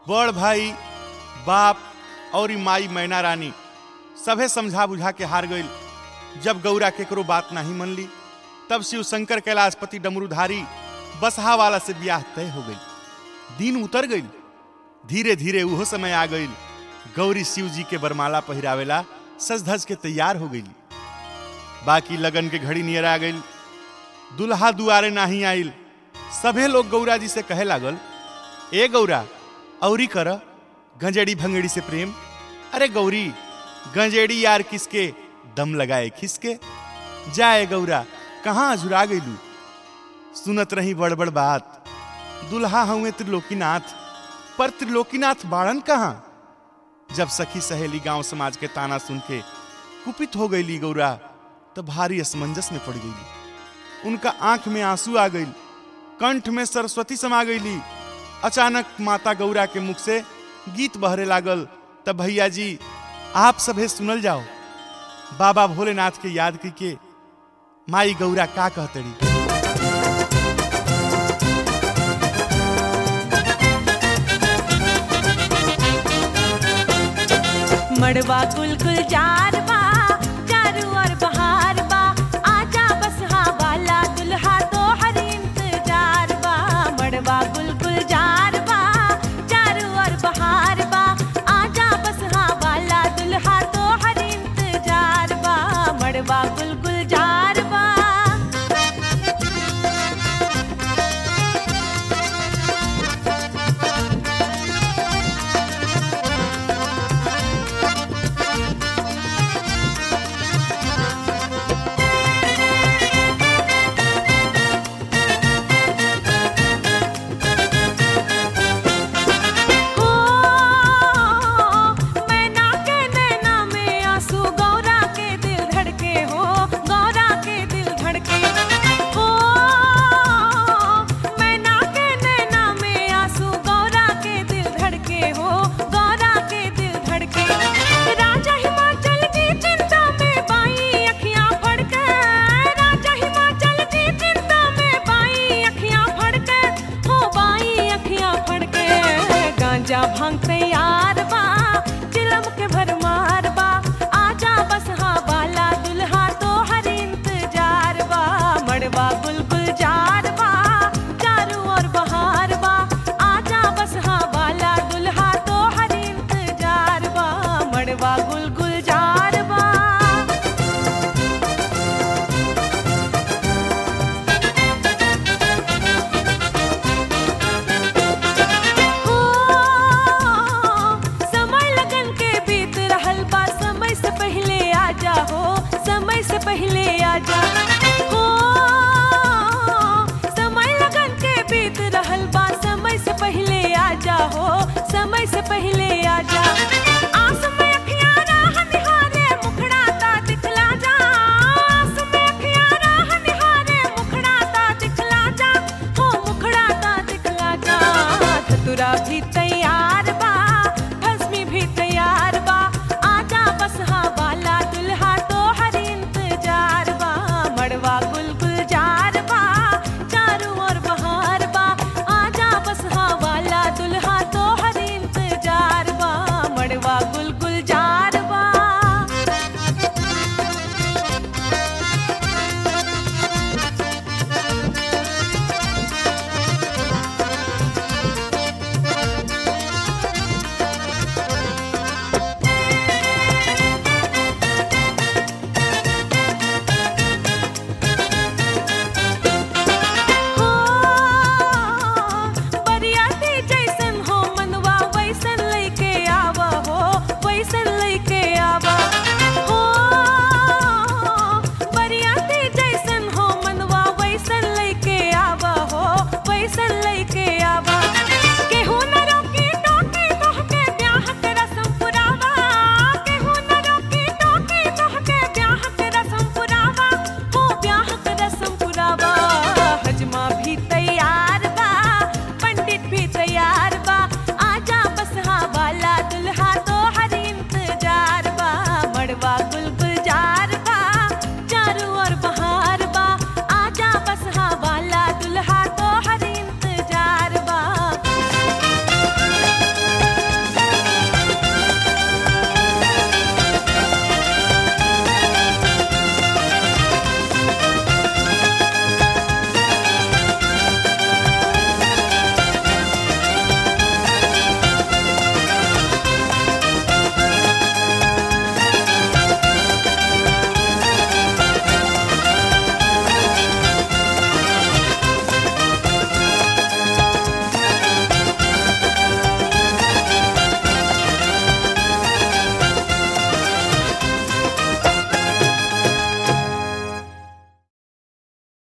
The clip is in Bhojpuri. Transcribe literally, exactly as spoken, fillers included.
बड़ भाई बाप और माई मैना रानी सभे समझा बुझा के हार गई। जब गौरा केकरो बात नहीं मन ली तब शिव शंकर कैलाशपति डमरूधारी बसहा वाला से ब्याह तय हो गई। दिन उतर गई, धीरे धीरे उहो समय आ गई। गौरी शिव जी के बरमाला पहिरावेला सज धज के तैयार हो गई। बाकी लगन के घड़ी नियर आ गई, दुल्हा दुआरे नहीं आइल। सभे लोग गौरा जी से कहे लागल, ए गौरा औरी कर गंजेड़ी भंगेड़ी से प्रेम। अरे गौरी गंजेड़ी यार किसके दम लगाए खिसके। जाए गौरा कहाँ अजुरा गईलू। सुनत रही बड़ बड़ बात, दुल्हा हुए त्रिलोकीनाथ, पर त्रिलोकीनाथ बाड़न कहाँ। जब सखी सहेली गांव समाज के ताना सुन के कुपित हो गईली गौरा तो भारी असमंजस में पड़ गई। उनका आंख में आंसू आ गई, कंठ में सरस्वती समा गईली। अचानक माता गौरा के मुख से गीत बहरे लागल। तब भैया जी आप सभे सुनल जाओ, बाबा भोलेनाथ के याद करके माई गौरा का कहतड़ी। मड़वा गुल गुलजार बा, चारू ओर बहार बा, आजा बसहा वाला दुल्हा तो हर इंतजार बा। मड़वा गुल गुलजार बा, चारू ओर बहार बा, आजा बसहा वाला दुल्हा तो हर इंतजार बा। मड़वा गुल गुलजार बा। जा भांग तैयार